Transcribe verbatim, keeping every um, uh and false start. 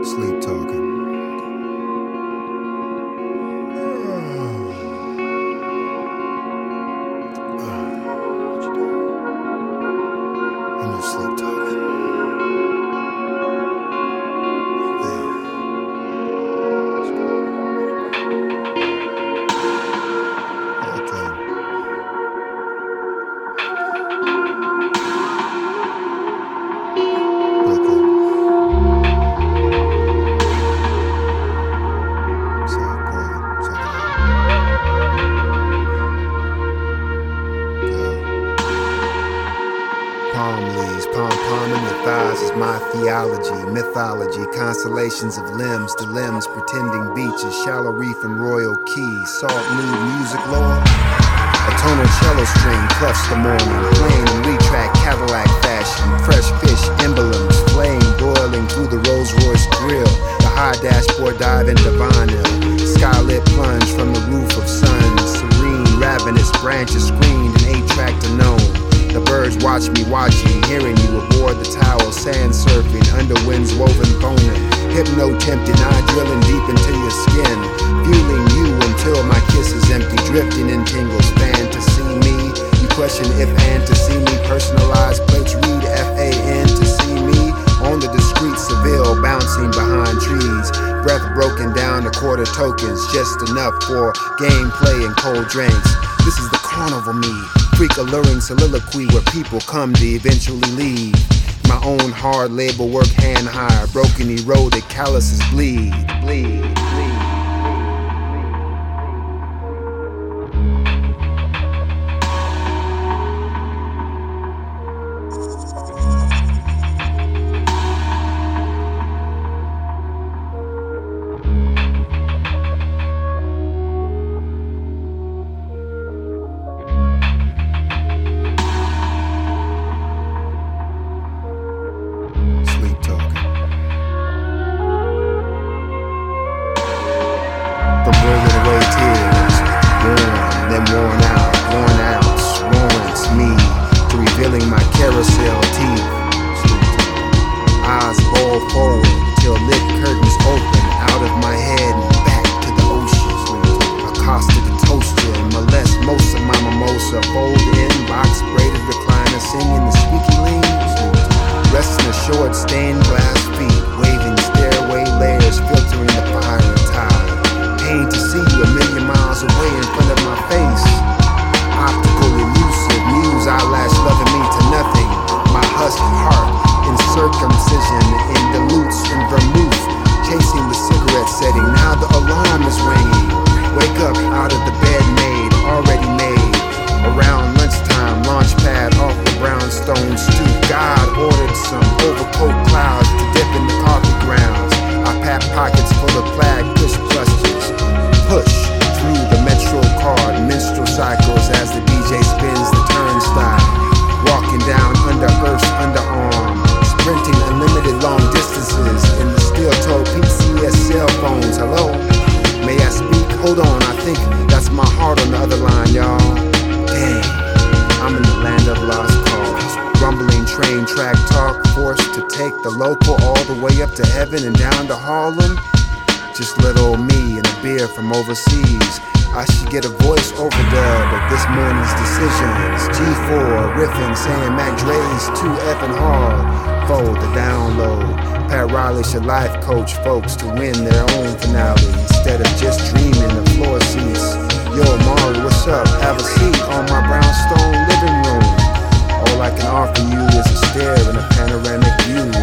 Sleep talking. I'm just sleep talking. Palm leaves, pom-pomming your thighs is my theology, mythology, constellations of limbs to limbs, pretending beaches, shallow reef and royal keys, salt nude music lore. A tonal cello string clefs the morning, playing in retract Cadillac fashion, fresh fish emblems, flame broiling through the Rolls Royce grill, the high dashboard dive into vinyl, skylit plunge from the roof of sun, serene, ravenous branches screened in eight-track to known. The birds watch me watching, hearing you aboard the towel, sand surfing, under winds woven phoning, hypno-tempting, eye drilling deep into your skin, fueling you until my kiss is empty, drifting in tingles, fan to see me, you question if and to see me, personalized plates read F A N to see me, on the discreet Seville, bouncing behind trees, breath broken down to quarter tokens, just enough for gameplay and cold drinks. This is the carnival me, freak alluring soliloquy where people come to eventually leave. My own hard labor work hand high, broken eroded calluses bleed, bleed, bleed. From bringing away tears, worn, then worn out, worn out, warrants me to revealing my carousel teeth. Eyes roll forward till lit curtains open out of my head and back to the ocean. Accosted the toaster and molest most of my mimosa, fold in, box braided recliner, singing the squeaky leans. Resting ashore at stained glass feet, waving stairway layers, filtering the fire and tide. Pain to see you a million miles away in front of my face. Optical elusive muse eyelash loving me to nothing. My husked heart in circumcision, in dilutes in vermouth, chasing the cigarette setting. Now the alarm is ringing. Wake up out of the bed made, already made. Around lunchtime, launch pad off the brownstone stoop. God ordered some overcoat clouds to dip in the coffee grounds. I pack pockets full of plaid push clusters. Push through the Metro card, minstrel cycles as the D J spins the turnstile. Walking down under Earth's underarm, sprinting unlimited long distances in the steel-toed P C S cell phones. Hello? May I speak? Hold on, I think that's my heart on the other line, y'all. Dang, I'm in the land of lost cause. Rumbling train track talk, forced to take the local all the way up to heaven and down to Harlem. Just little me and a beer from overseas. I should get a voice overdub of this morning's decisions. G four riffing, saying Mac Dre's too effing hard. Fold the download. Pat Riley should life coach folks to win their own finale instead of just dreaming of floor seats. Yo, Mari, what's up? Have a seat on my brownstone living room. All I can offer you is a stare and a panoramic view